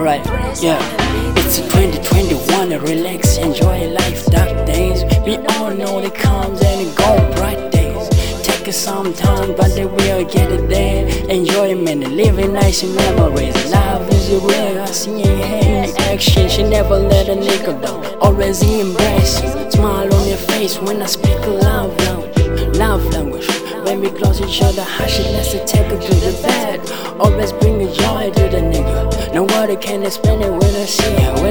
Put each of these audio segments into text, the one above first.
Alright, yeah. It's a 2021, relax, enjoy life, dark days. We all know it comes and it goes, bright days. Take some time, but they will get it there. Enjoyment, living nice memories. Love is real, I see it in action. She never let a nigga down, always embrace you. Smile on your face when I speak love language. When we close each other, hush it, let's take it to the bed. Always bring a joy to the nigga. Nobody can explain it when I see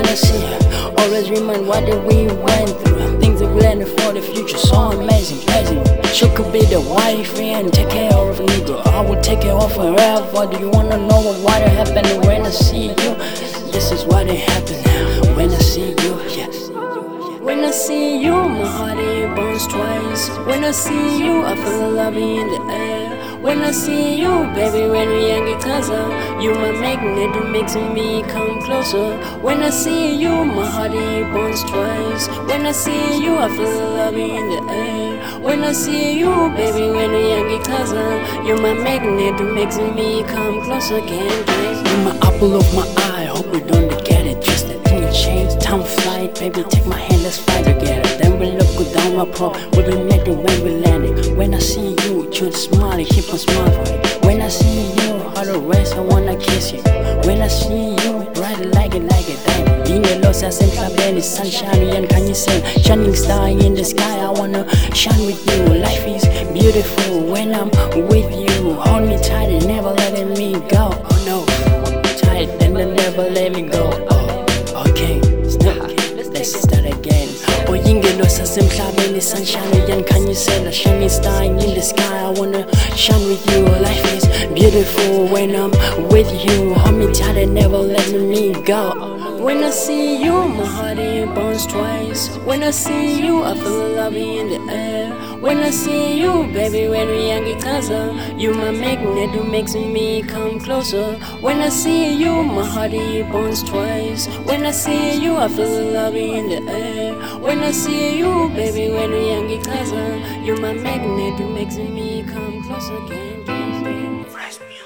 it, Always remind what that we went through. Things that we learned for the future, so amazing. She could be the wife and take care of a nigga. I will take care of forever. Do you wanna know what happened when I see you? This is what happened when I see you, yes. When I see you, my heart it burns twice. When I see you, I feel love in the air. When I see you, baby, when we young guitars you my magnet, makes me come closer. When I see you, my heart it burns twice. When I see you, I feel love in the air. When I see you, baby, when we young guitars you my magnet, makes me come closer again. You're my apple of my eye, hope we don't get it twisted. Change, time flight, baby, take my hand, let's fly together. Then we look good down my pop, we will make it when we landing. When I see you, you smile, keep on smiling. When I see you, all the rest, I wanna kiss you. When I see you, bright like a diamond. In your loss, I send club and it's sunshine, and can you say, shining star in the sky, I wanna shine with you. Life is beautiful when I'm with you. Hold me tight and never letting me go. Oh no, tight and never let me go. Okay, let's start again. Oh, yingelosa semhlabeni sunshine again. Can you say the shining star in the sky? I wanna shine with you. Life is beautiful when I'm with you. Hold me tight and never let me go. When I see you, my heart it burns twice. When I see you, I feel love in the air. When I see you, baby, when we young guitars you my magnet, who makes me come closer. When I see you, my heart it burns twice. When I see you, I feel love in the air. When I see you, baby, when we young guitars you my magnet, who makes me come closer again. Fresh music.